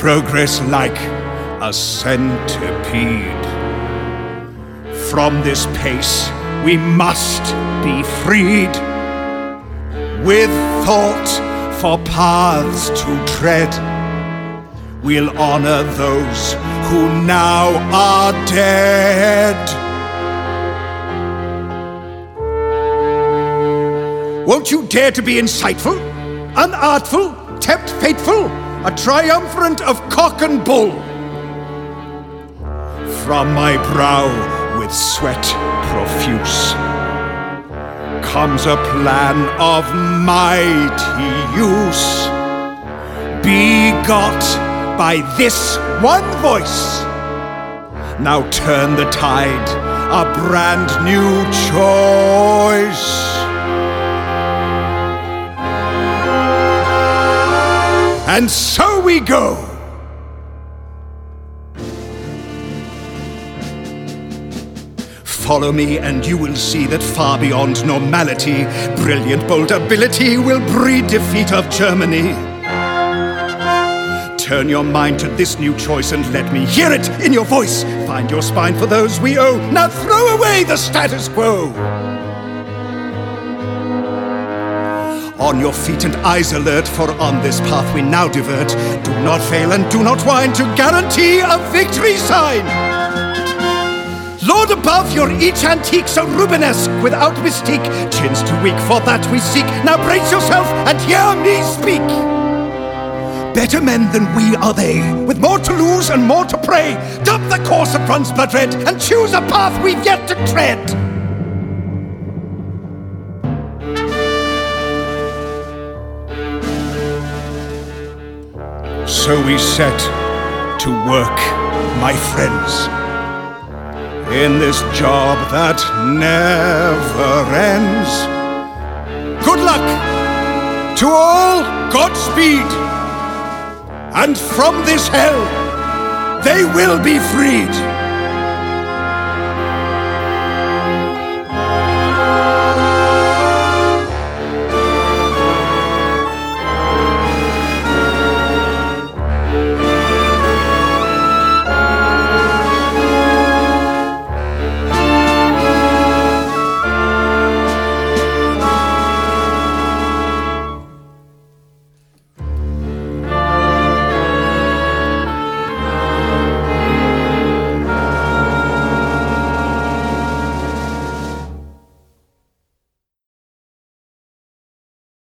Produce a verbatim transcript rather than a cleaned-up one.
progress like a centipede. From this pace we must be freed, with thought for paths to tread. We'll honor those who now are dead. Won't you dare to be insightful, unartful, tempt fateful, a triumvirate of cock and bull? From my brow with sweat profuse comes a plan of mighty use, begot by this one voice. Now turn the tide, a brand new choice. And so we go. Follow me and you will see that far beyond normality, brilliant, bold ability will breed defeat of Germany. Turn your mind to this new choice and let me hear it in your voice. Find your spine for those we owe. Now throw away the status quo. On your feet and eyes alert, for on this path we now divert. Do not fail and do not whine to guarantee a victory sign. Lord above, you're each antique, so Rubenesque without mystique. Chin's too weak, for that we seek. Now brace yourself and hear me speak. Better men than we are they, with more to lose and more to pray. Dump the course that runs blood red, and choose a path we've yet to tread. So we set to work, my friends, in this job that never ends. Good luck to all, Godspeed, and from this hell they will be freed.